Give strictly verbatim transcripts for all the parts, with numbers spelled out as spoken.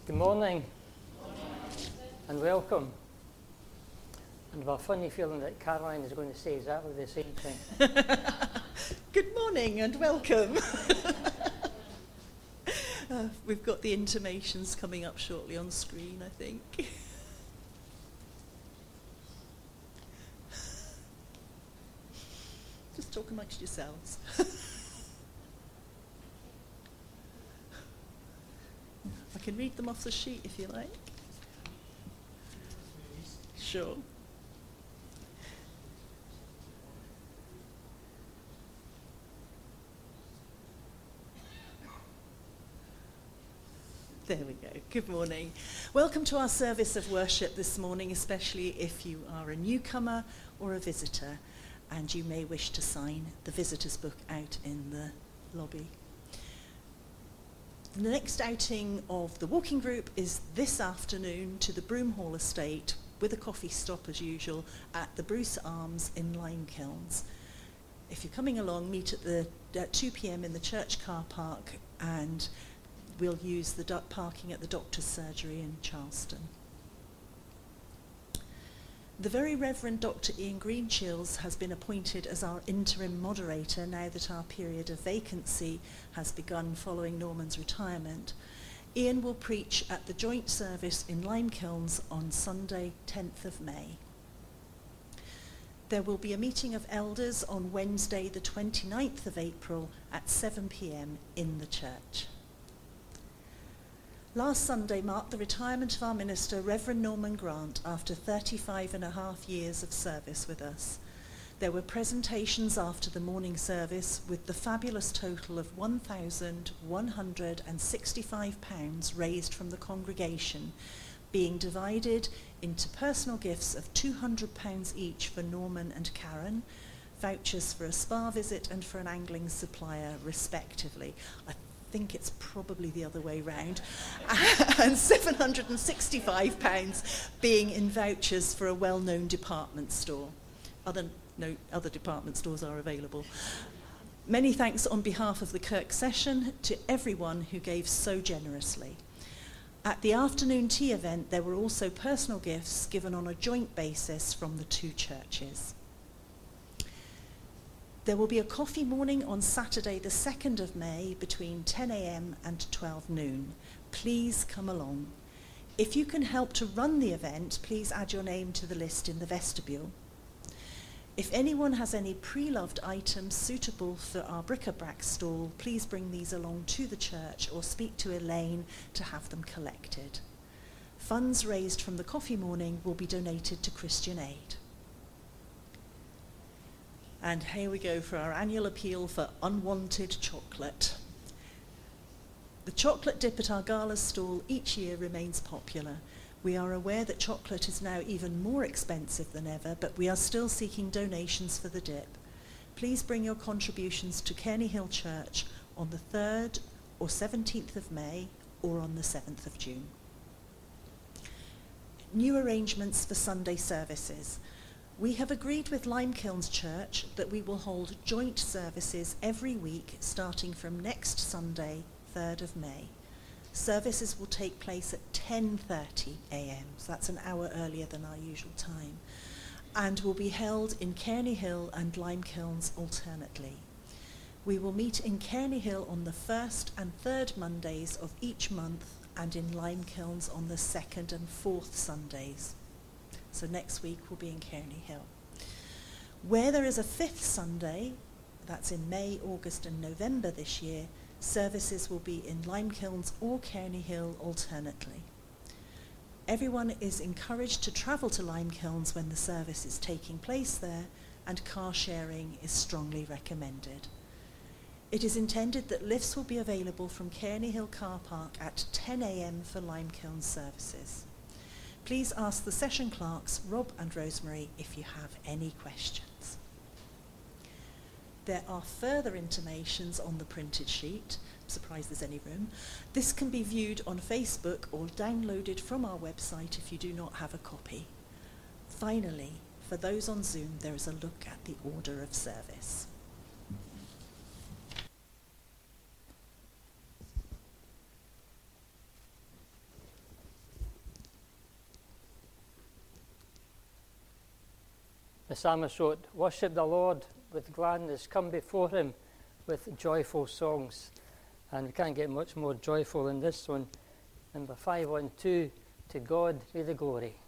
Good morning, and welcome. And I've a funny feeling that Caroline is going to say exactly the same thing. Good morning and welcome. uh, we've got the intimations coming up shortly on screen, I think. Just talk amongst yourselves. I can read them off the sheet if you like. Sure. There we go. Good morning. Welcome to our service of worship this morning, especially if you are a newcomer or a visitor, and you may wish to sign the visitor's book out in the lobby. The next outing of the walking group is this afternoon to the Broomhall Estate with a coffee stop as usual at the Bruce Arms in Limekilns. If you're coming along, meet at the at two p.m. in the church car park, and we'll use the du- parking at the doctor's surgery in Charleston. The Very Reverend Doctor Ian Greenchills has been appointed as our interim moderator now that our period of vacancy has begun following Norman's retirement. Ian will preach at the joint service in Limekilns on Sunday, tenth of May. There will be a meeting of elders on Wednesday, the twenty-ninth of April at seven p.m. in the church. Last Sunday marked the retirement of our minister, Reverend Norman Grant, after thirty-five and a half years of service with us. There were presentations after the morning service with the fabulous total of one thousand one hundred sixty-five pounds raised from the congregation, being divided into personal gifts of two hundred pounds each for Norman and Karen, vouchers for a spa visit and for an angling supplier, respectively. I I think it's probably the other way round, and seven hundred sixty-five pounds being in vouchers for a well-known department store. Other, no, other department stores are available. Many thanks on behalf of the Kirk session to everyone who gave so generously. At the afternoon tea event, there were also personal gifts given on a joint basis from the two churches. There will be a coffee morning on Saturday the second of May between ten a.m. and twelve noon. Please come along. If you can help to run the event, please add your name to the list in the vestibule. If anyone has any pre-loved items suitable for our bric-a-brac stall, please bring these along to the church or speak to Elaine to have them collected. Funds raised from the coffee morning will be donated to Christian Aid. And here we go for our annual appeal for unwanted chocolate. The chocolate dip at our gala stall each year remains popular. We are aware that chocolate is now even more expensive than ever, but we are still seeking donations for the dip. Please bring your contributions to Cairney Hill Church on the third or seventeenth of May or on the seventh of June. New arrangements for Sunday services. We have agreed with Limekilns Church that we will hold joint services every week starting from next Sunday, third of May. Services will take place at ten thirty a.m, so that's an hour earlier than our usual time, and will be held in Cairney Hill and Limekilns alternately. We will meet in Cairney Hill on the first and third Mondays of each month and in Limekilns on the second and fourth Sundays. So next week we'll be in Cairney Hill. Where there is a fifth Sunday, that's in May, August and November this year, services will be in Limekilns or Cairney Hill alternately. Everyone is encouraged to travel to Limekilns when the service is taking place there, and car sharing is strongly recommended. It is intended that lifts will be available from Cairney Hill car park at ten a.m. for Limekilns services. Please ask the session clerks, Rob and Rosemary, if you have any questions. There are further intimations on the printed sheet. I'm surprised there's any room. This can be viewed on Facebook or downloaded from our website if you do not have a copy. Finally, for those on Zoom, there is a look at the order of service. The psalmist wrote, "Worship the Lord with gladness, come before him with joyful songs." And we can't get much more joyful than this one. Number five one two, "To God be the glory."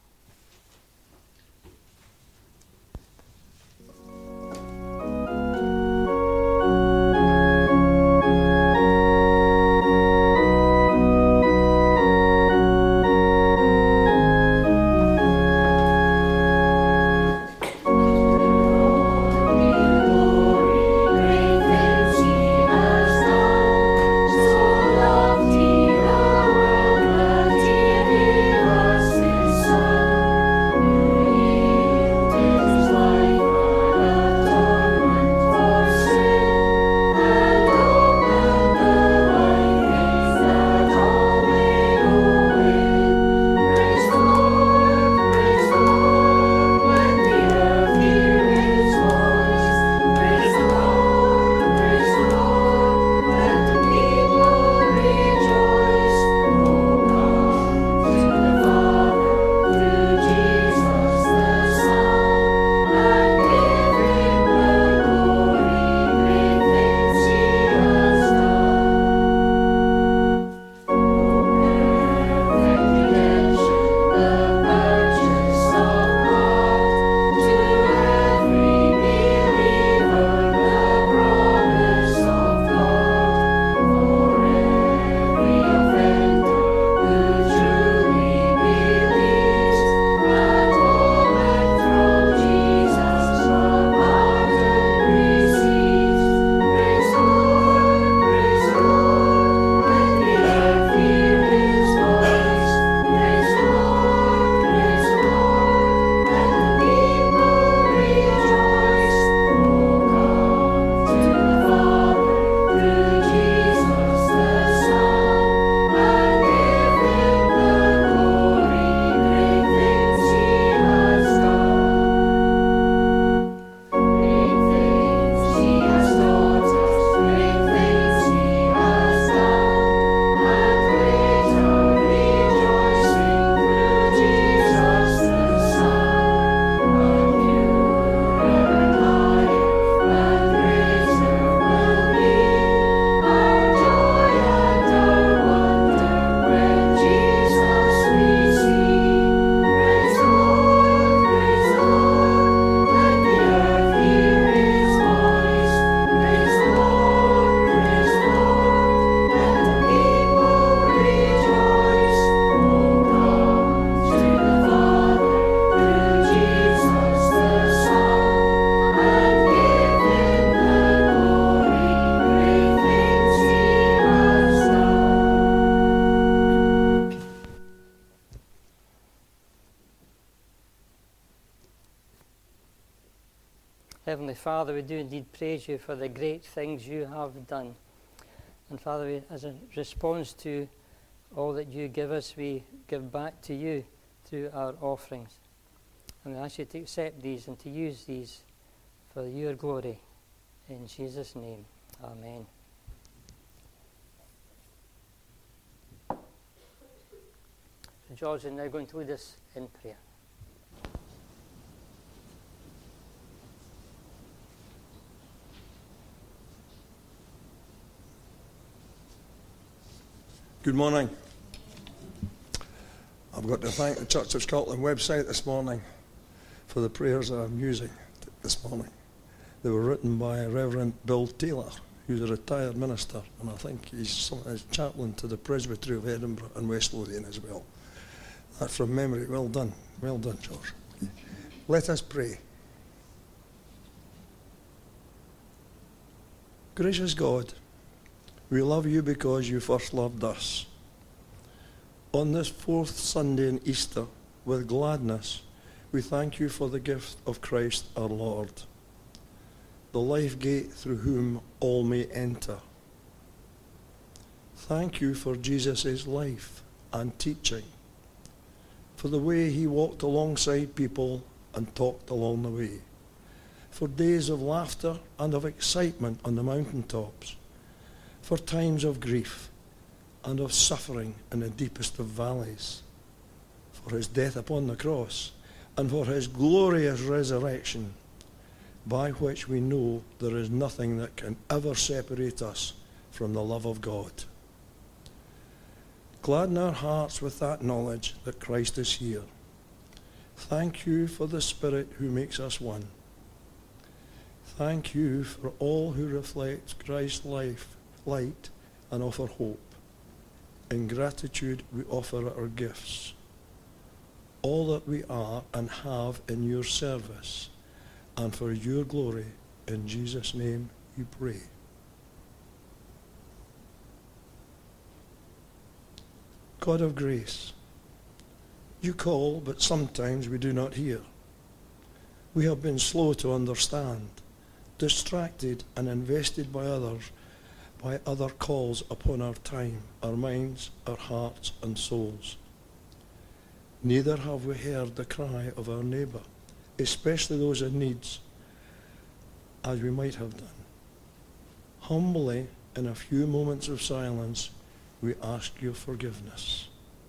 Heavenly Father, we do indeed praise you for the great things you have done. And Father, we, as a response to all that you give us, we give back to you through our offerings. And we ask you to accept these and to use these for your glory. In Jesus' name, amen. So George is now going to lead us in prayer. Good morning. I've got to thank the Church of Scotland website this morning for the prayers that I'm using this morning. They were written by Reverend Bill Taylor, who's a retired minister, and I think he's some, he's chaplain to the Presbytery of Edinburgh and West Lothian as well. That from memory. Well done. Well done, George. Let us pray. Gracious God, we love you because you first loved us. On this fourth Sunday in Easter, with gladness, we thank you for the gift of Christ our Lord, the life gate through whom all may enter. Thank you for Jesus' life and teaching, for the way he walked alongside people and talked along the way, for days of laughter and of excitement on the mountaintops, for times of grief and of suffering in the deepest of valleys, for his death upon the cross and for his glorious resurrection, by which we know there is nothing that can ever separate us from the love of God. Gladden our hearts with that knowledge that Christ is here. Thank you for the Spirit who makes us one. Thank you for all who reflect Christ's life, light, and offer hope. In gratitude we offer our gifts, all that we are and have in your service, and for your glory. In Jesus' name we pray. God of grace, you call, but sometimes we do not hear. We have been slow to understand, distracted and invested by others, by other calls upon our time, our minds, our hearts and souls. Neither have we heard the cry of our neighbour, especially those in need, as we might have done. Humbly, in a few moments of silence, we ask your forgiveness.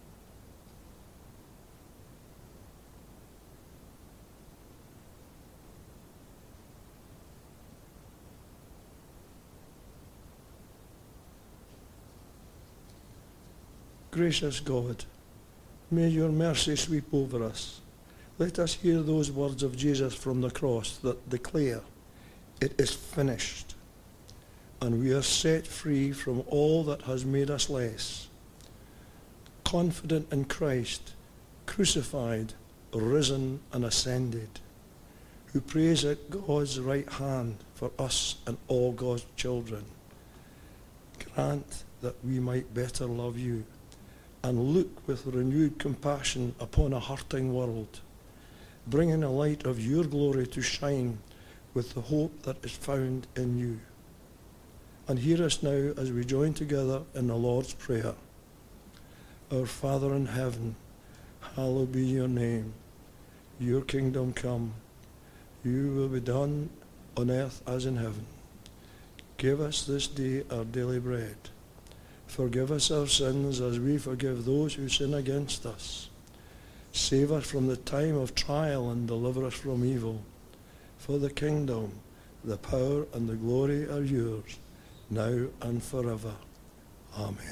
Gracious God, may your mercy sweep over us. Let us hear those words of Jesus from the cross that declare, "It is finished," and we are set free from all that has made us less. Confident in Christ, crucified, risen and ascended, who prays at God's right hand for us and all God's children. Grant that we might better love you and look with renewed compassion upon a hurting world, bringing a light of your glory to shine with the hope that is found in you. And hear us now as we join together in the Lord's Prayer. Our Father in heaven, hallowed be your name. Your kingdom come. Your will be done on earth as in heaven. Give us this day our daily bread. Forgive us our sins as we forgive those who sin against us. Save us from the time of trial and deliver us from evil. For the kingdom, the power and the glory are yours, now and forever. Amen.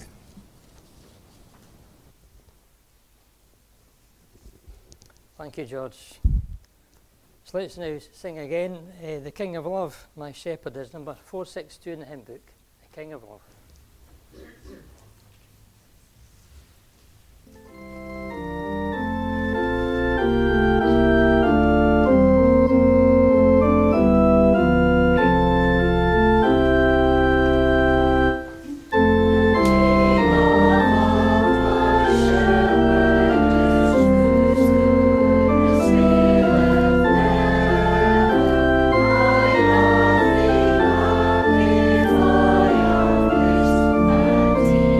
Thank you, George. So let's now sing again, uh, The King of Love, My Shepherd, is number four sixty-two in the hymn book, The King of Love. Before your face,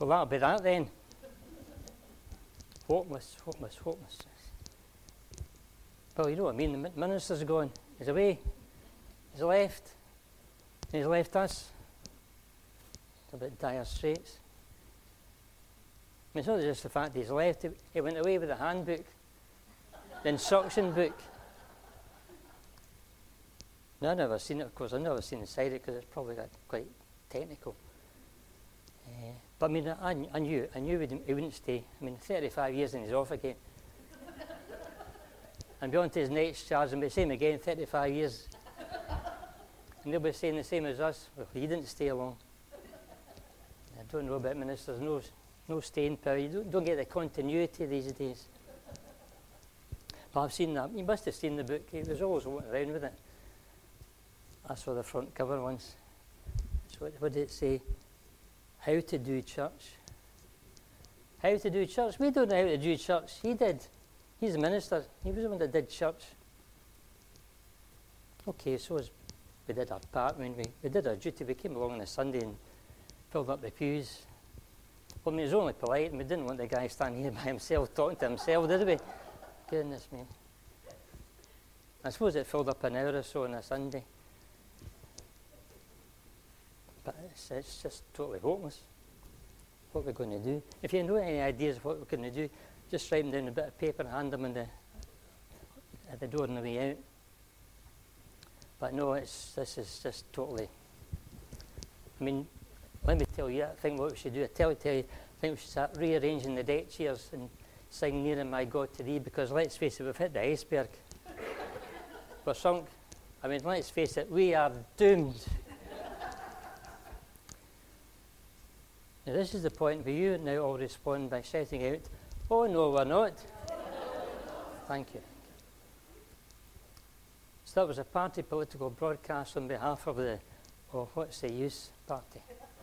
Well, that'll be that then. Hopeless, hopeless, hopeless. Well, you know what I mean. The min- minister's gone. He's away. He's left. And he's left us. It's a bit dire straits. I mean, it's not just the fact he's left. He, he went away with the handbook, the instruction book. No, I've never seen it, of course. I've never seen inside it because it's probably got quite technical. Uh, but I mean, I, I knew, I knew he wouldn't stay. I mean, thirty-five years and he's off again. And be on to his next charge and be the same again, thirty-five years. And they'll be saying the same as us. Well, he didn't stay long. I don't know about ministers. No, no staying power. You don't, don't get the continuity these days. But I've seen that. You must have seen the book. He was always walking around with it. I saw the front cover once. So what, what did it say? How to do church. How to do church. We don't know how to do church. He did. He's a minister. He was the one that did church. Okay, so as we did our part. I mean, we, we did our duty. We came along on a Sunday and filled up the pews. Well, I mean, it was only polite, and we didn't want the guy standing here by himself talking to himself, did we? Goodness me. I suppose it filled up an hour or so on a Sunday. But it's, it's just totally hopeless. What we're going to do. If you know any ideas of what we're going to do, just write them down on a bit of paper and hand them in the, at the door on the way out. But no, it's, this is just totally... I mean, let me tell you, I think what we should do, I tell, tell you, I think we should start rearranging the deck chairs and sing Nearer My God to Thee, because let's face it, we've hit the iceberg. We're sunk. I mean, let's face it, we are doomed. Now, this is the point where you now all respond by shouting out, "Oh, no, we're not." Thank you. So that was a party political broadcast on behalf of the, oh, what's the use party.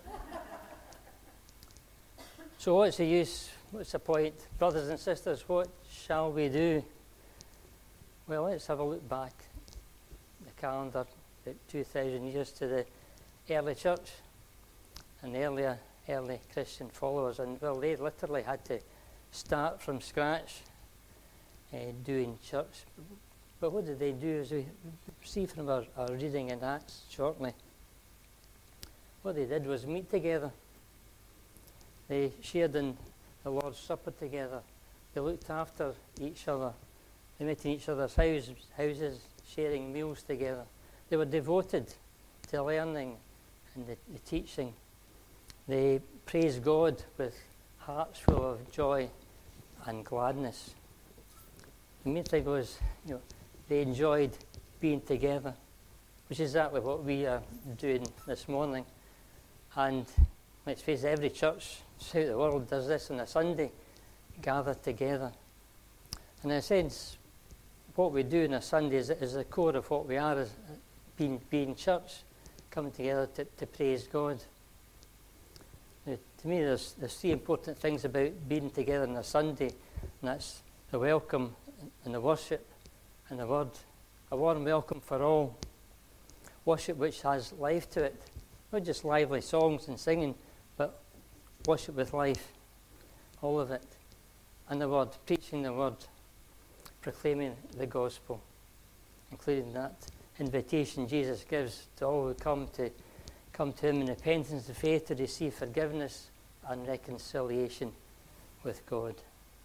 So what's the use? What's the point? Brothers and sisters, what shall we do? Well, let's have a look back the calendar, about two thousand years to the early church and the earlier early Christian followers, and well, they literally had to start from scratch uh, doing church. But what did they do, as we see from our, our reading in Acts shortly? What they did was meet together. They shared in the Lord's Supper together. They looked after each other. They met in each other's house, houses, sharing meals together. They were devoted to learning and the, the teaching. They praised God with hearts full of joy and gladness. The main thing was, you know, they enjoyed being together, which is exactly what we are doing this morning. And let's face it, every church throughout the world does this on a Sunday, gather together. And in a sense, what we do on a Sunday is, is the core of what we are as being, being church, coming together to, to praise God. Now, to me, there's, there's three important things about being together on a Sunday, and that's the welcome and the worship and the word. A warm welcome for all. Worship which has life to it. Not just lively songs and singing, but worship with life. All of it. And the word, preaching the word, proclaiming the gospel, including that invitation Jesus gives to all who come to come to him in repentance and faith to receive forgiveness and reconciliation with God.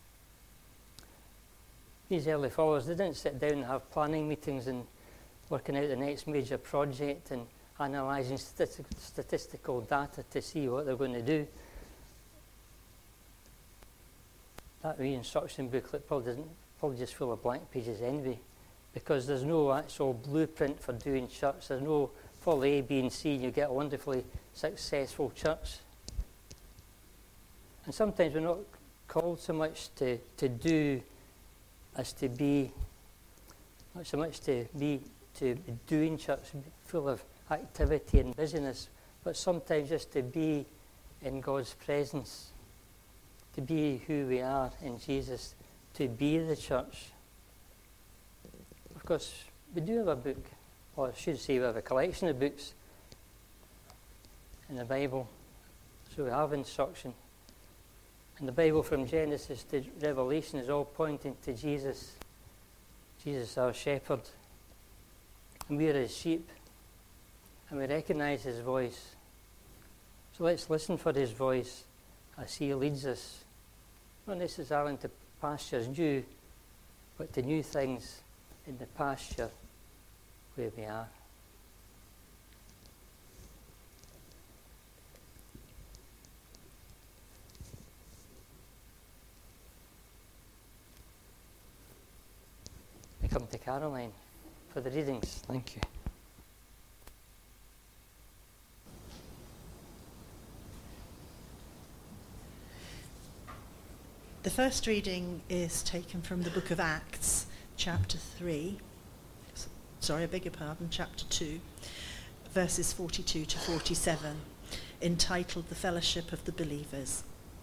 These early followers, they didn't sit down and have planning meetings and working out the next major project and analysing stati- statistical data to see what they're going to do. That re-instruction booklet probably, doesn't, probably just full of blank pages anyway, because there's no actual blueprint for doing church. There's no full A, B and C and you get a wonderfully successful church. And sometimes we're not called so much to, to do as to be, not so much to be to be doing church, full of activity and busyness, but sometimes just to be in God's presence, to be who we are in Jesus, to be the church. Of course, we do have a book, or I should say we have a collection of books in the Bible, so we have instruction. And the Bible from Genesis to Revelation is all pointing to Jesus. Jesus, our shepherd. And we are his sheep. And we recognize his voice. So let's listen for his voice as he leads us. Not necessarily into pastures new, but to new things in the pasture where we are. I come to Caroline for the readings. Thank you. The first reading is taken from the book of Acts, chapter three. Sorry, I beg your pardon, chapter two, verses forty-two to forty-seven, entitled The Fellowship of the Believers.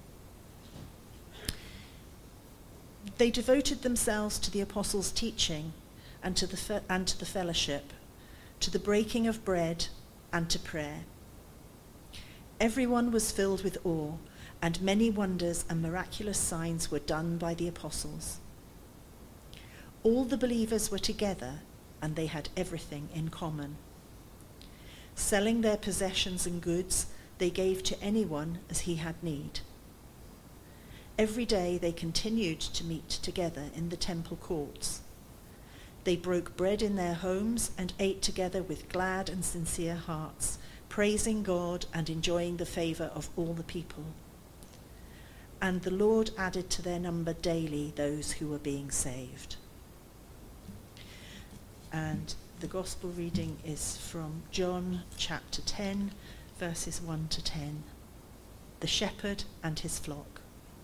They devoted themselves to the apostles' teaching and to the fe- and to the fellowship, to the breaking of bread and to prayer. Everyone was filled with awe, and many wonders and miraculous signs were done by the apostles. All the believers were together, and they had everything in common. Selling their possessions and goods, they gave to anyone as he had need. Every day they continued to meet together in the temple courts. They broke bread in their homes and ate together with glad and sincere hearts, praising God and enjoying the favor of all the people. And the Lord added to their number daily those who were being saved. And the gospel reading is from John chapter ten, verses one to ten. The shepherd and his flock.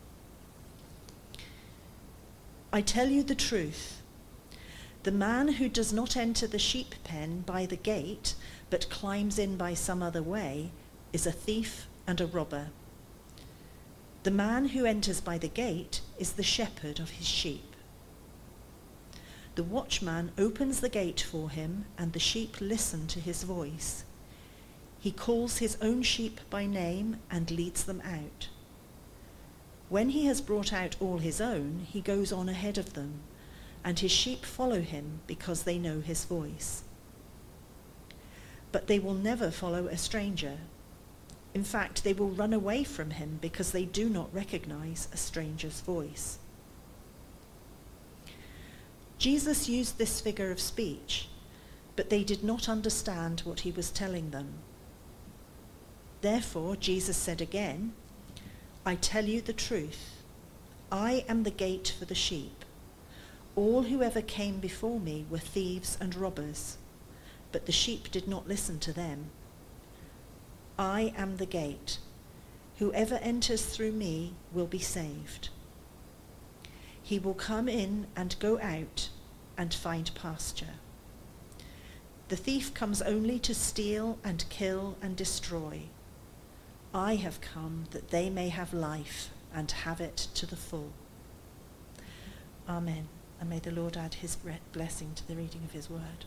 I tell you the truth. The man who does not enter the sheep pen by the gate, but climbs in by some other way, is a thief and a robber. The man who enters by the gate is the shepherd of his sheep. The watchman opens the gate for him, and the sheep listen to his voice. He calls his own sheep by name and leads them out. When he has brought out all his own, he goes on ahead of them, and his sheep follow him because they know his voice. But they will never follow a stranger. In fact, they will run away from him because they do not recognize a stranger's voice. Jesus used this figure of speech, but they did not understand what he was telling them. Therefore, Jesus said again, I tell you the truth. I am the gate for the sheep. All who ever came before me were thieves and robbers, but the sheep did not listen to them. I am the gate. Whoever enters through me will be saved. He will come in and go out and find pasture. The thief comes only to steal and kill and destroy. I have come that they may have life and have it to the full. Amen. And may the Lord add his blessing to the reading of his word.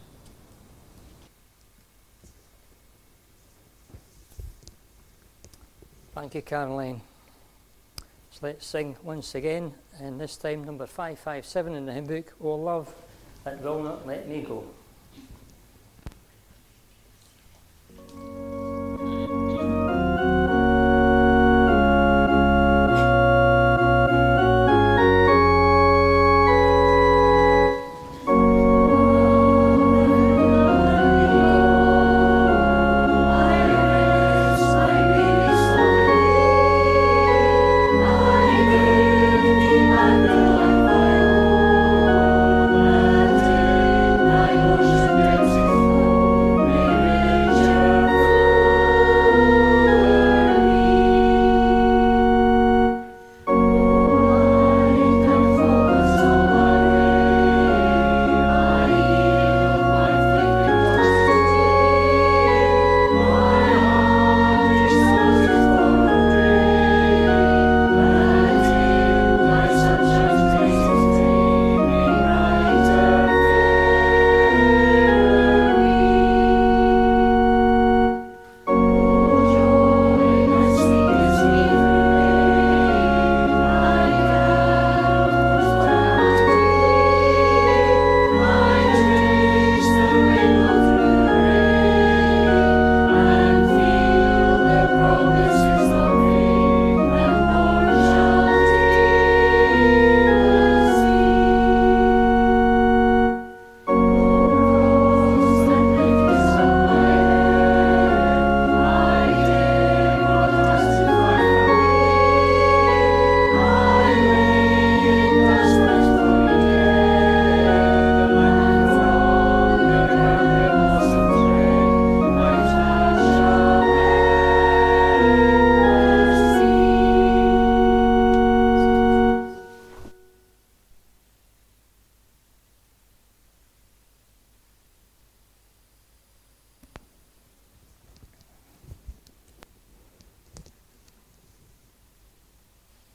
Thank you, Caroline. So let's sing once again, and this time number five five seven in the hymn book, O Love That Will Not Let Me Go. I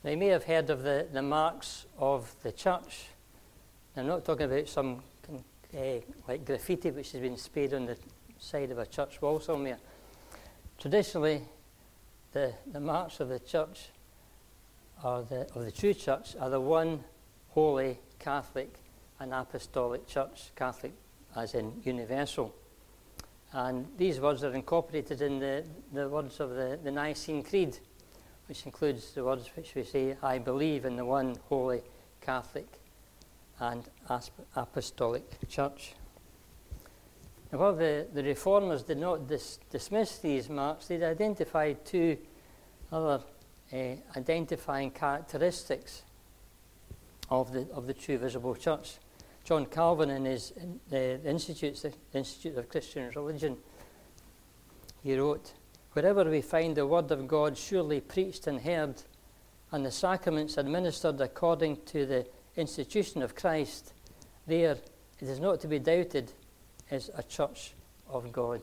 Now, you may have heard of the, the marks of the church. I'm not talking about some uh, like graffiti which has been sprayed on the side of a church wall somewhere. Traditionally, the, the marks of the church, are the, of the true church, are the one holy, Catholic and apostolic church, Catholic as in universal. And these words are incorporated in the, the words of the, the Nicene Creed, which includes the words which we say, I believe in the one holy, Catholic and apostolic church. Now, while the, the Reformers did not dis- dismiss these marks, they identified two other uh, identifying characteristics of the of the true visible church. John Calvin, in his in the, the Institutes, the Institute of Christian Religion, he wrote, "Wherever we find the word of God surely preached and heard, and the sacraments administered according to the institution of Christ, there, it is not to be doubted, is a church of God."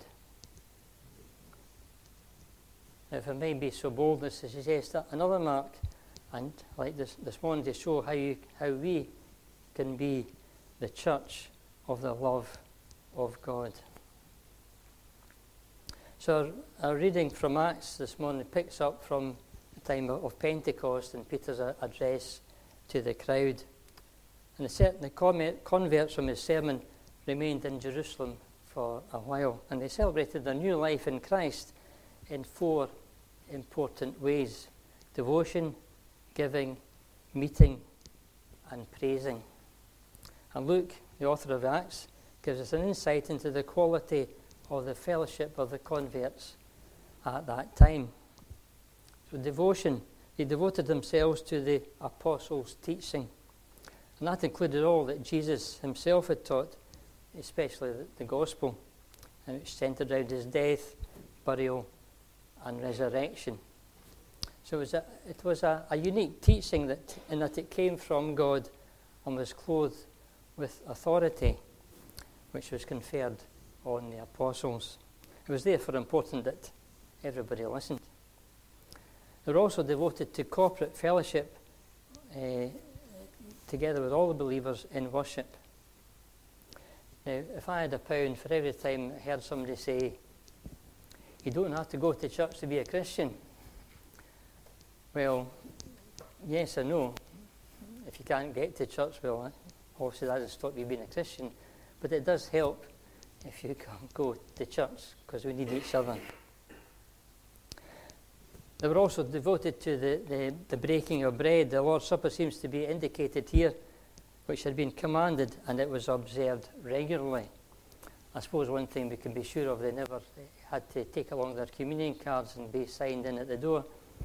Now, if I may be so bold as to suggest that another mark, and like this this morning, to show how you how we can be the church of the love of God. So our, our reading from Acts this morning picks up from the time of, of Pentecost and Peter's a, address to the crowd. And the, certain, the converts from his sermon remained in Jerusalem for a while, and they celebrated their new life in Christ in four important ways: devotion, giving, meeting, and praising. And Luke, the author of Acts, gives us an insight into the quality of the fellowship of the converts at that time. So devotion, they devoted themselves to the apostles' teaching. And that included all that Jesus himself had taught, especially the, the gospel, and which centered around his death, burial, and resurrection. So it was a, it was a, a unique teaching that, in that it came from God and was clothed with authority, which was conferred on the apostles. It was therefore important that everybody listened. They were also devoted to corporate fellowship, uh, together with all the believers in worship. Now, if I had a pound for every time I heard somebody say, "You don't have to go to church to be a Christian," well, yes and no. If you can't get to church, well, obviously that doesn't stop you being a Christian, but it does help if you can go to church, because we need each other. They were also devoted to the, the, the breaking of bread. The Lord's Supper seems to be indicated here, which had been commanded, and it was observed regularly. I suppose one thing we can be sure of, they never had to take along their communion cards and be signed in at the door.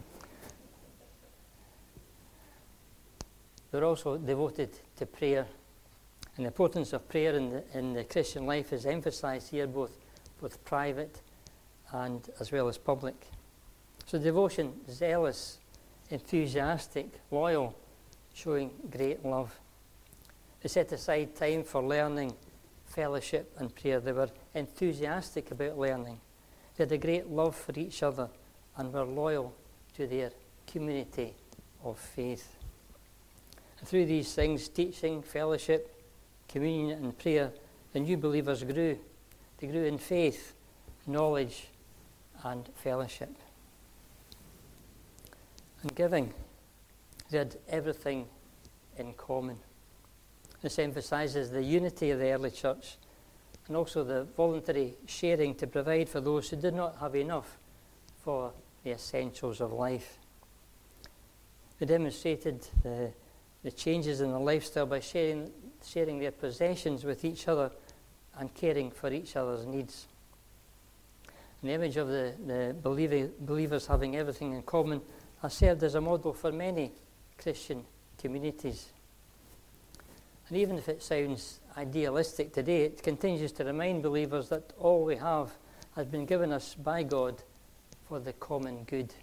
They were also devoted to prayer. And the importance of prayer in the, in the Christian life is emphasized here, both, both private and as well as public. So devotion, zealous, enthusiastic, loyal, showing great love. They set aside time for learning, fellowship and prayer. They were enthusiastic about learning. They had a great love for each other and were loyal to their community of faith. And through these things, teaching, fellowship, communion and prayer, the new believers grew. They grew in faith, knowledge and fellowship. And giving, they had everything in common. This emphasizes the unity of the early church and also the voluntary sharing to provide for those who did not have enough for the essentials of life. They demonstrated the, the changes in the lifestyle by sharing, sharing their possessions with each other and caring for each other's needs. And the image of the, the believer, believers having everything in common has served as a model for many Christian communities. And even if it sounds idealistic today, it continues to remind believers that all we have has been given us by God for the common good.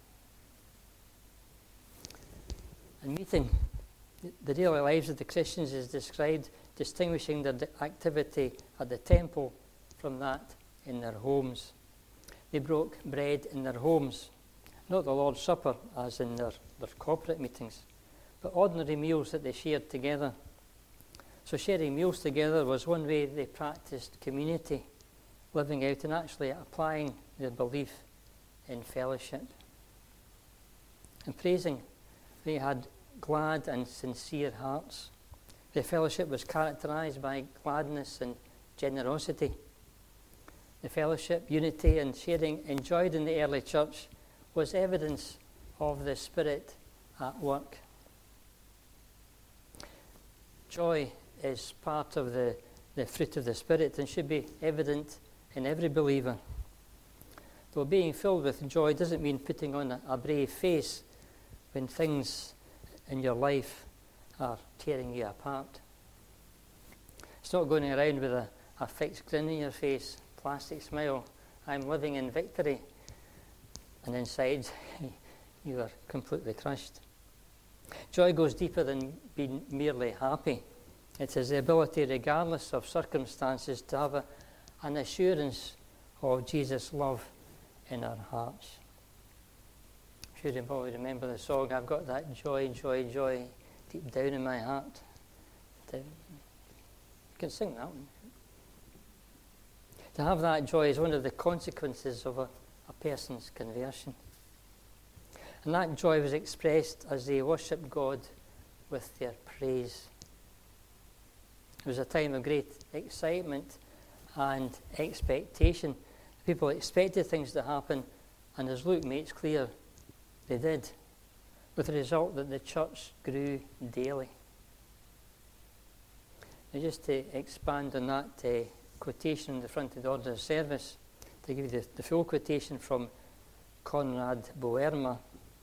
And meeting, the daily lives of the Christians is described distinguishing their activity at the temple from that in their homes. They broke bread in their homes. Not the Lord's Supper, as in their, their corporate meetings, but ordinary meals that they shared together. So sharing meals together was one way they practiced community, living out and actually applying their belief in fellowship. And praising, they had glad and sincere hearts. Their fellowship was characterized by gladness and generosity. The fellowship, unity and sharing enjoyed in the early church was evidence of the Spirit at work. Joy is part of the, the fruit of the Spirit and should be evident in every believer. Though being filled with joy doesn't mean putting on a, a brave face when things in your life are tearing you apart. It's not going around with a, a fixed grin on your face, plastic smile, I'm living in victory, and inside you are completely crushed. Joy goes deeper than being merely happy. It is the ability, regardless of circumstances, to have a, an assurance of Jesus' love in our hearts. I'm sure you probably remember the song, I've got that joy, joy, joy deep down in my heart. You can sing that one. To have that joy is one of the consequences of a, a person's conversion. And that joy was expressed as they worshipped God with their praise. It was a time of great excitement and expectation. People expected things to happen, and as Luke makes clear, they did, with the result that the church grew daily. Now, just to expand on that uh, quotation in the front of the order of service, to give you the, the full quotation from Conrad Boerma.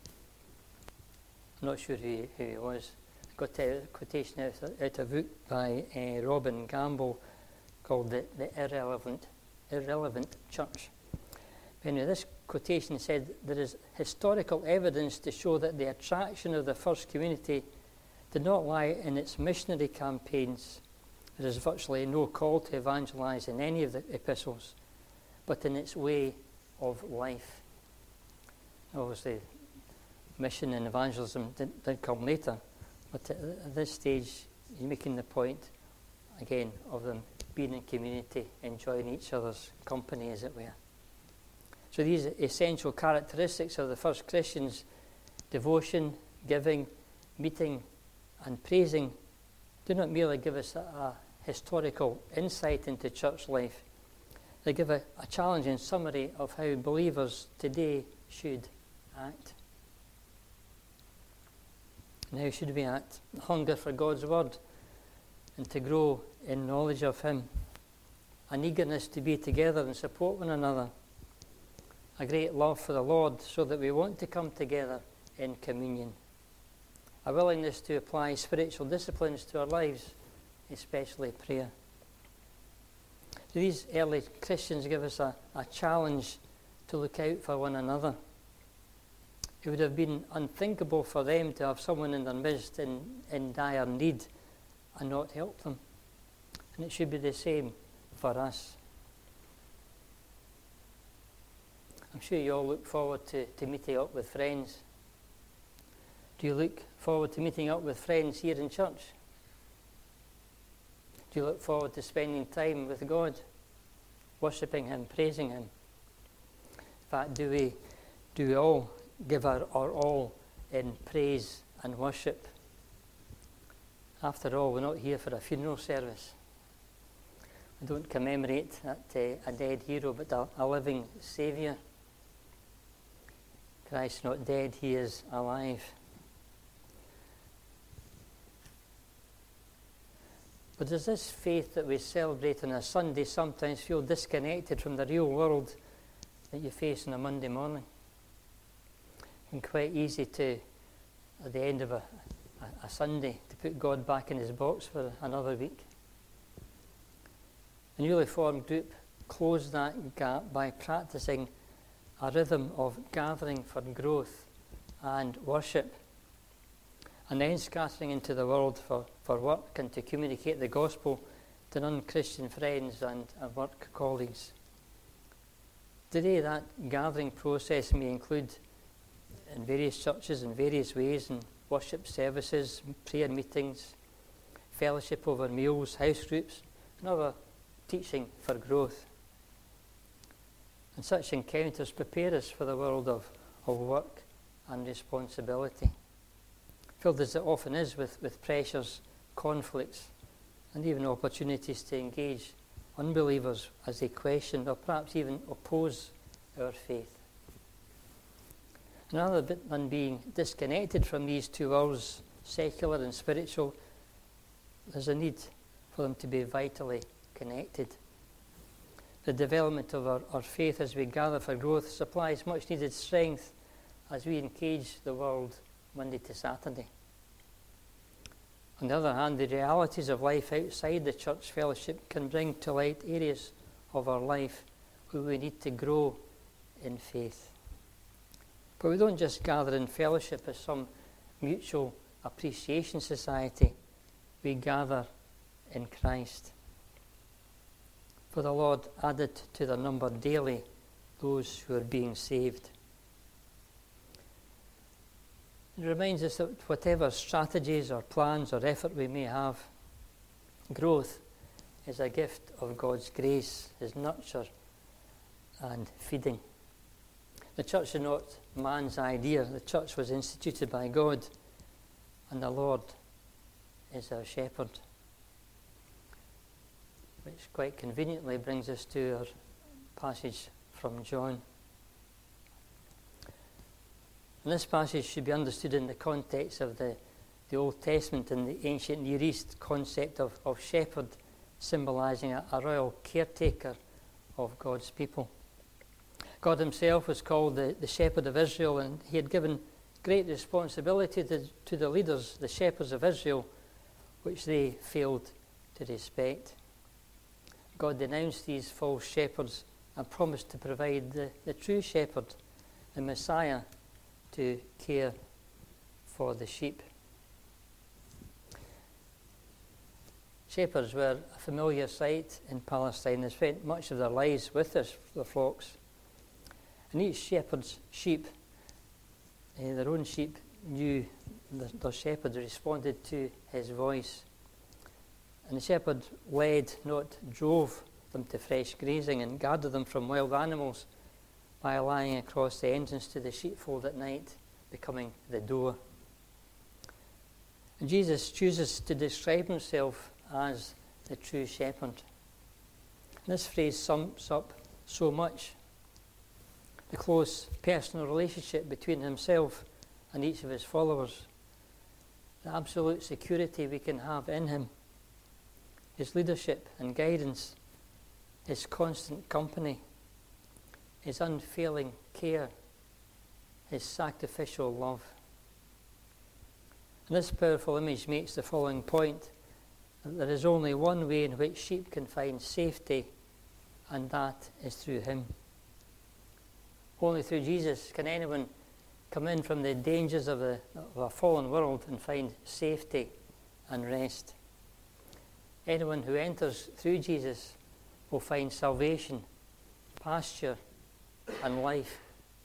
I'm not sure who, who he was. I got a quotation out, out of a book by uh, Robin Gamble called The, the Irrelevant, Irrelevant Church. Anyway, this quotation said, there is historical evidence to show that the attraction of the first community did not lie in its missionary campaigns. There is virtually no call to evangelize in any of the epistles, but in its way of life. Obviously, mission and evangelism did, did come later, but at, at this stage, he's making the point, again, of them being in community, enjoying each other's company, as it were. So these essential characteristics of the first Christians, devotion, giving, meeting, and praising, do not merely give us a, a historical insight into church life. They give a, a challenging summary of how believers today should act. And how should we act? Hunger for God's word and to grow in knowledge of Him. An eagerness to be together and support one another. A great love for the Lord so that we want to come together in communion. A willingness to apply spiritual disciplines to our lives, especially prayer. So these early Christians give us a, a challenge to look out for one another. It would have been unthinkable for them to have someone in their midst in, in dire need and not help them. And it should be the same for us. I'm sure you all look forward to, to meeting up with friends. Do you look forward to meeting up with friends here in church? Do you look forward to spending time with God, worshipping Him, praising Him? In fact, do we, do we all give our, our all in praise and worship? After all, we're not here for a funeral service. We don't commemorate that, uh, a dead hero, but a, a living Saviour. Christ's not dead, He is alive. But does this faith that we celebrate on a Sunday sometimes feel disconnected from the real world that you face on a Monday morning? And quite easy to, at the end of a, a, a Sunday, to put God back in His box for another week. The newly formed group closed that gap by practicing a rhythm of gathering for growth and worship, and then scattering into the world for, for work and to communicate the gospel to non-Christian friends and, and work colleagues. Today, that gathering process may include in various churches in various ways, in worship services, prayer meetings, fellowship over meals, house groups, and other teaching for growth. And such encounters prepare us for the world of, of work and responsibility, filled as it often is with, with pressures, conflicts, and even opportunities to engage unbelievers as they question or perhaps even oppose our faith. And rather than being disconnected from these two worlds, secular and spiritual, there's a need for them to be vitally connected. The development of our, our faith as we gather for growth supplies much needed strength as we engage the world Monday to Saturday. On the other hand, the realities of life outside the church fellowship can bring to light areas of our life where we need to grow in faith. But we don't just gather in fellowship as some mutual appreciation society. We gather in Christ. For the Lord added to their number daily those who are being saved. It reminds us that whatever strategies or plans or effort we may have, growth is a gift of God's grace, His nurture and feeding. The church is not man's idea. The church was instituted by God, and the Lord is our shepherd. Which quite conveniently brings us to our passage from John. And this passage should be understood in the context of the, the Old Testament and the ancient Near East concept of, of shepherd, symbolising a, a royal caretaker of God's people. God himself was called the, the shepherd of Israel, and he had given great responsibility to, to the leaders, the shepherds of Israel, which they failed to respect. God denounced these false shepherds and promised to provide the, the true shepherd, the Messiah, to care for the sheep. Shepherds were a familiar sight in Palestine. They spent much of their lives with their, their flocks. And each shepherd's sheep, uh, their own sheep, knew the, their shepherd responded to his voice. And the shepherd led, not drove them to fresh grazing and guarded them from wild animals by lying across the entrance to the sheepfold at night, becoming the door. And Jesus chooses to describe himself as the true shepherd. And this phrase sums up so much. The close personal relationship between himself and each of his followers. The absolute security we can have in him. His leadership and guidance. His constant company. His unfailing care. His sacrificial love. And this powerful image makes the following point, that there is only one way in which sheep can find safety, and that is through him. Only through Jesus can anyone come in from the dangers of, the, of a fallen world and find safety and rest. Anyone who enters through Jesus will find salvation, pasture, and life.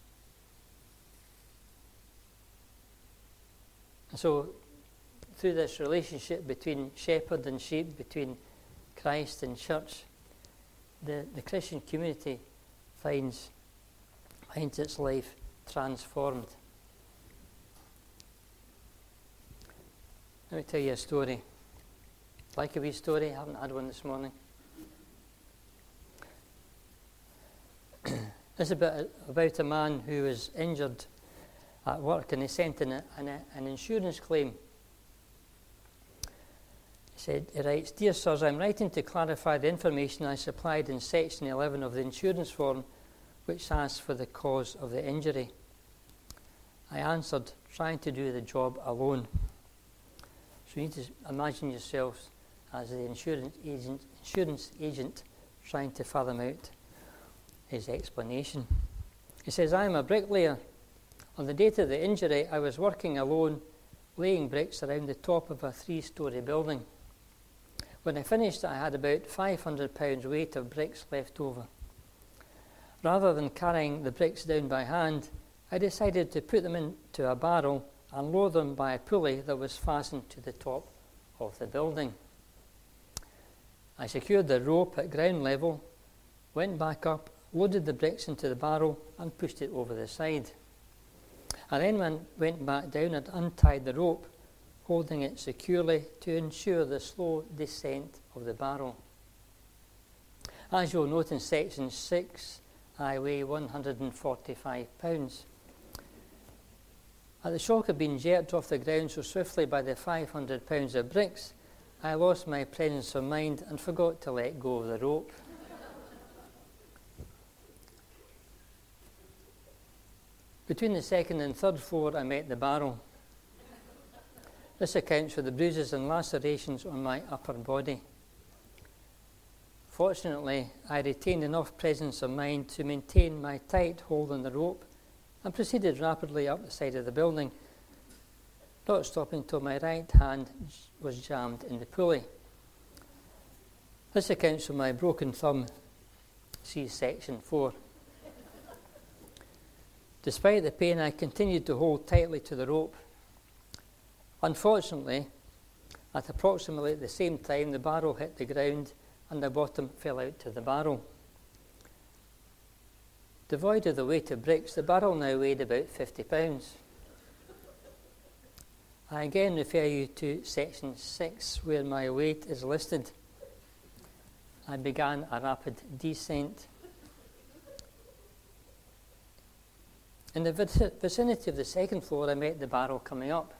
And so, through this relationship between shepherd and sheep, between Christ and church, the, the Christian community finds, finds its life transformed. Let me tell you a story. Like a wee story, I haven't had one this morning. This is about, about a man who was injured at work, and he sent in a, an, an insurance claim. He said, he writes, "Dear sirs, I'm writing to clarify the information I supplied in section eleven of the insurance form, which asks for the cause of the injury. I answered, trying to do the job alone." So you need to imagine yourselves as the insurance agent, insurance agent trying to fathom out his explanation. He says, "I am a bricklayer. On the date of the injury, I was working alone, laying bricks around the top of a three-storey building. When I finished, I had about five hundred pounds weight of bricks left over. Rather than carrying the bricks down by hand, I decided to put them into a barrel and lower them by a pulley that was fastened to the top of the building. I secured the rope at ground level, went back up, loaded the bricks into the barrel and pushed it over the side. I then went, went back down and untied the rope, holding it securely to ensure the slow descent of the barrel. As you'll note in section six, I weigh one hundred forty-five pounds. At the shock of being jerked off the ground so swiftly by the five hundred pounds of bricks, I lost my presence of mind and forgot to let go of the rope. Between the second and third floor, I met the barrel. This accounts for the bruises and lacerations on my upper body. Fortunately, I retained enough presence of mind to maintain my tight hold on the rope and proceeded rapidly up the side of the building, not stopping till my right hand was jammed in the pulley. This accounts for my broken thumb, see section four. Despite the pain, I continued to hold tightly to the rope. Unfortunately, at approximately the same time, the barrel hit the ground and the bottom fell out to the barrel. Devoid of the weight of bricks, the barrel now weighed about fifty pounds. I again refer you to section six, where my weight is listed. I began a rapid descent. In the vicinity of the second floor, I met the barrel coming up.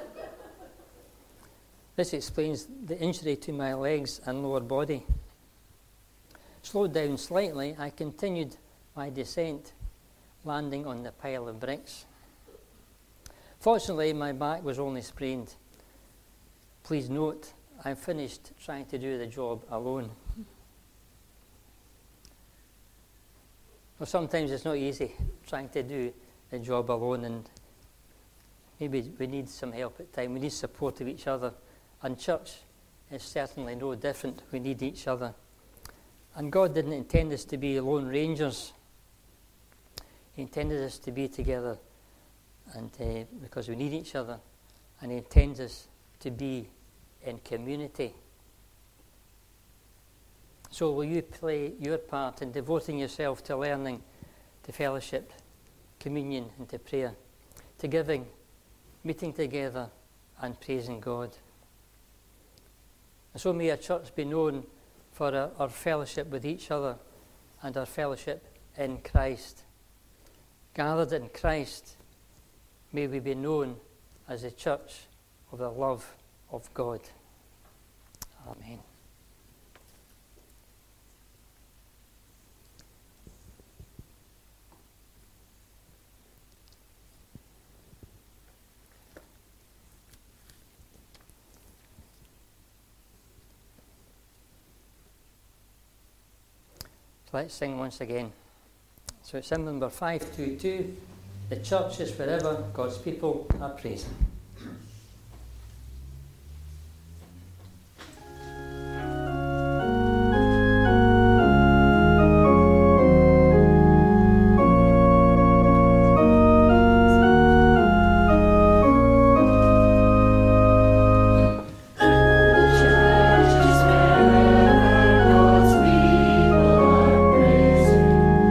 This explains the injury to my legs and lower body. Slowed down slightly, I continued my descent, landing on the pile of bricks. Fortunately, my back was only sprained. Please note, I finished trying to do the job alone. Well, sometimes it's not easy trying to do the job alone, and maybe we need some help at times. We need support of each other, and church is certainly no different. We need each other. And God didn't intend us to be lone rangers. He intended us to be together, and uh, because we need each other, and He intends us to be in community. So will you play your part in devoting yourself to learning, to fellowship, communion, and to prayer, to giving, meeting together, and praising God? And so may our church be known for our, our fellowship with each other and our fellowship in Christ. Gathered in Christ, may we be known as the church of the love of God. Amen. Let's sing once again. So it's hymn number five two two. The church is wherever God's people are praising.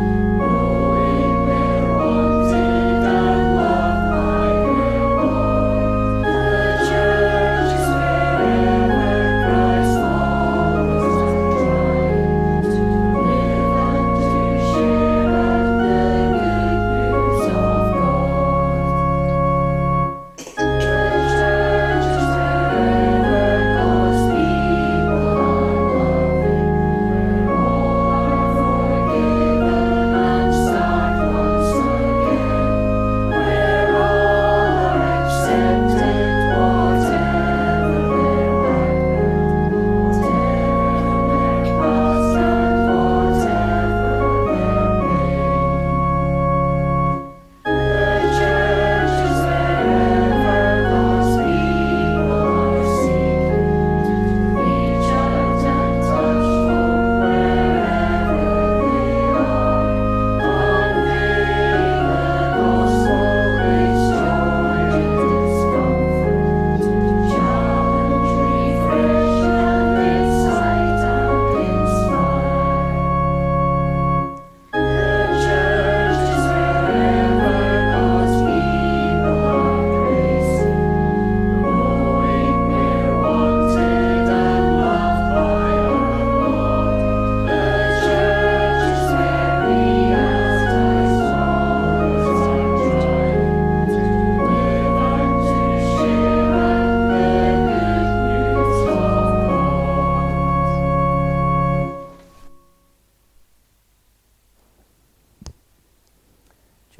Knowing we're wanted and loved by your Lord.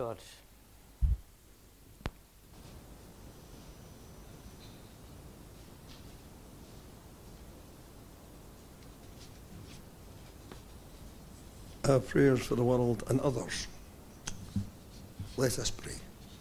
George. Our prayers for the world and others. Let us pray.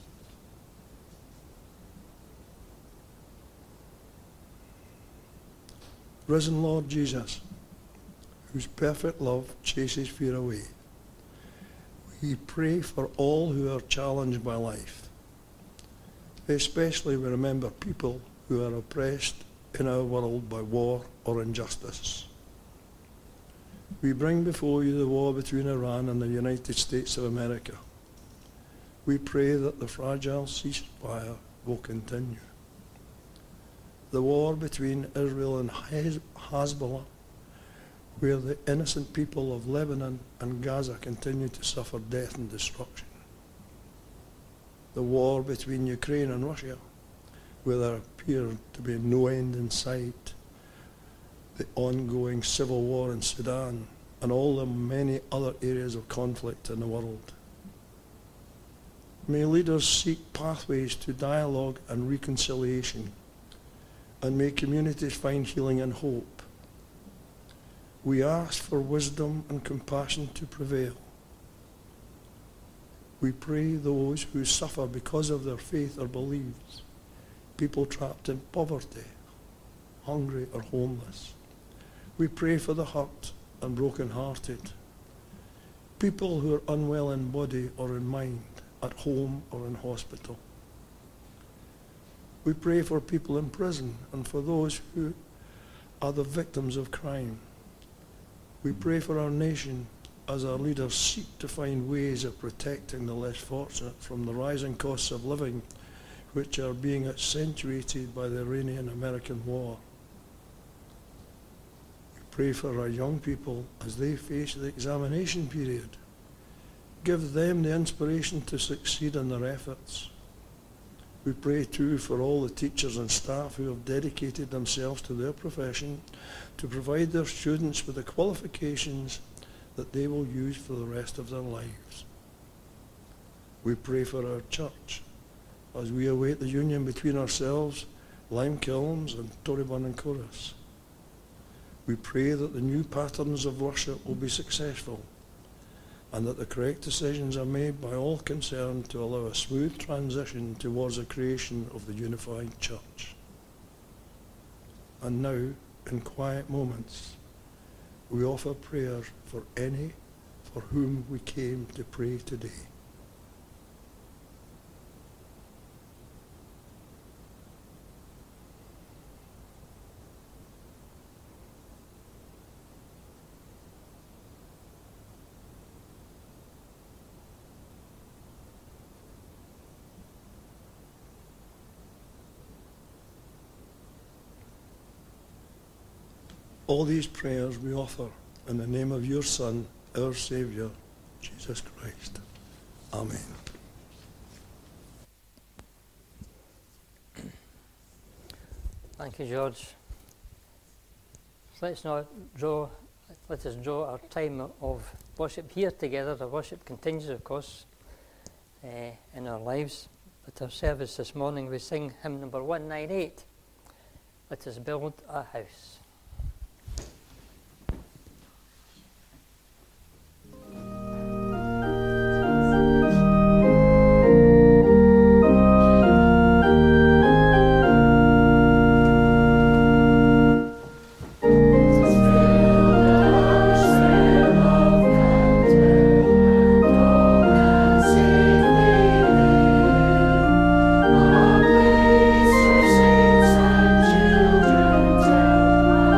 Risen Lord Jesus, whose perfect love chases fear away, we pray for all who are challenged by life. Especially we remember people who are oppressed in our world by war or injustice. We bring before you the war between Iran and the United States of America. We pray that the fragile ceasefire will continue. The war between Israel and Hezbollah, where the innocent people of Lebanon and Gaza continue to suffer death and destruction. The war between Ukraine and Russia, where there appears to be no end in sight. The ongoing civil war in Sudan, and all the many other areas of conflict in the world. May leaders seek pathways to dialogue and reconciliation, and may communities find healing and hope. We ask for wisdom and compassion to prevail. We pray those who suffer because of their faith or beliefs, people trapped in poverty, hungry or homeless. We pray for the hurt and broken-hearted, people who are unwell in body or in mind, at home or in hospital. We pray for people in prison and for those who are the victims of crime. We pray for our nation as our leaders seek to find ways of protecting the less fortunate from the rising costs of living, which are being accentuated by the Iranian-American war. We pray for our young people as they face the examination period. Give them the inspiration to succeed in their efforts. We pray too for all the teachers and staff who have dedicated themselves to their profession to provide their students with the qualifications that they will use for the rest of their lives. We pray for our church as we await the union between ourselves, Limekilns and Toribon and Chorus. We pray that the new patterns of worship will be successful and that the correct decisions are made by all concerned to allow a smooth transition towards the creation of the unified church. And now, in quiet moments, we offer prayer for any for whom we came to pray today. All these prayers we offer in the name of your Son, our Saviour, Jesus Christ. Amen. Thank you, George. Let's not draw, let us draw our time of worship here together. The worship continues, of course, uh, in our lives. But our service this morning, we sing hymn number one ninety-eight. Let us build a house. Our place for saints and children tell.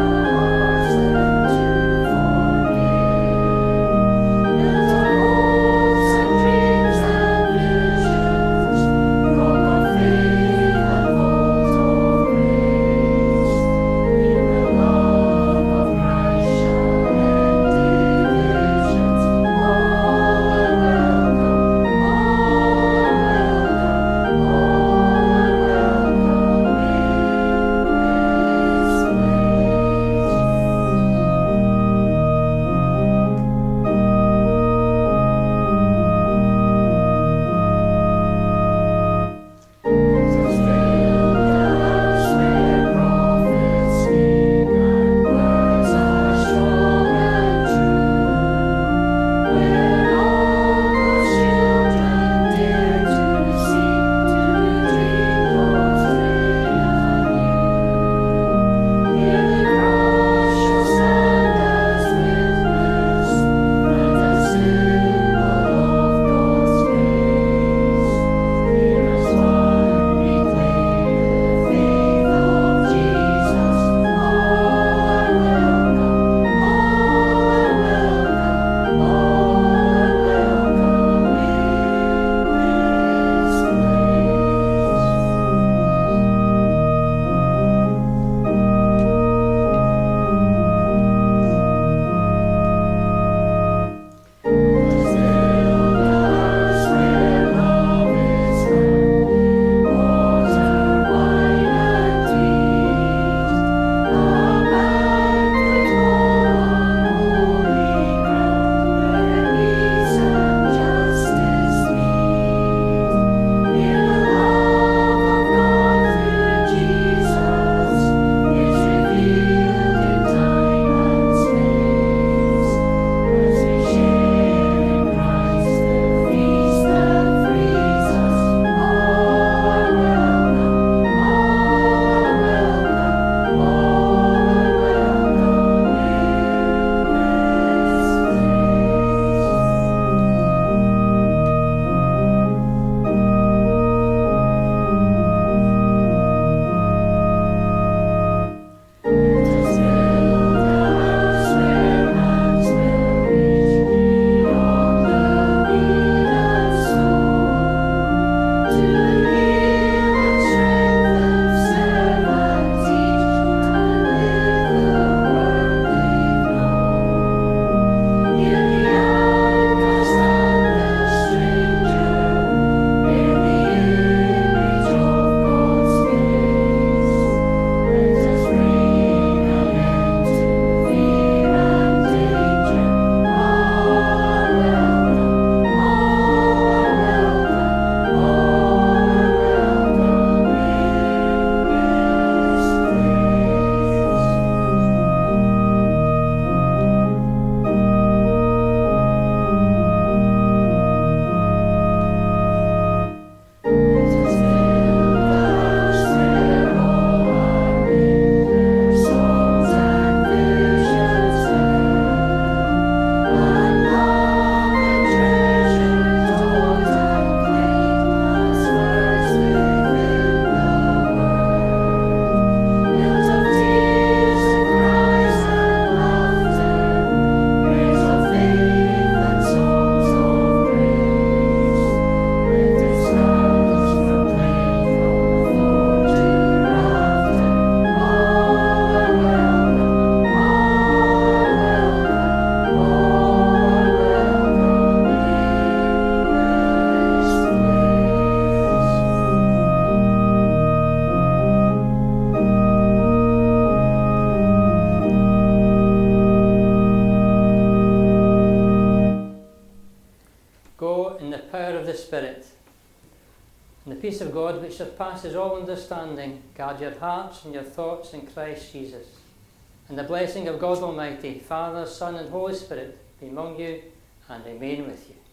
And the peace of God, which surpasses all understanding, guard your hearts and your thoughts in Christ Jesus. And the blessing of God Almighty, Father, Son, and Holy Spirit be among you and remain with you.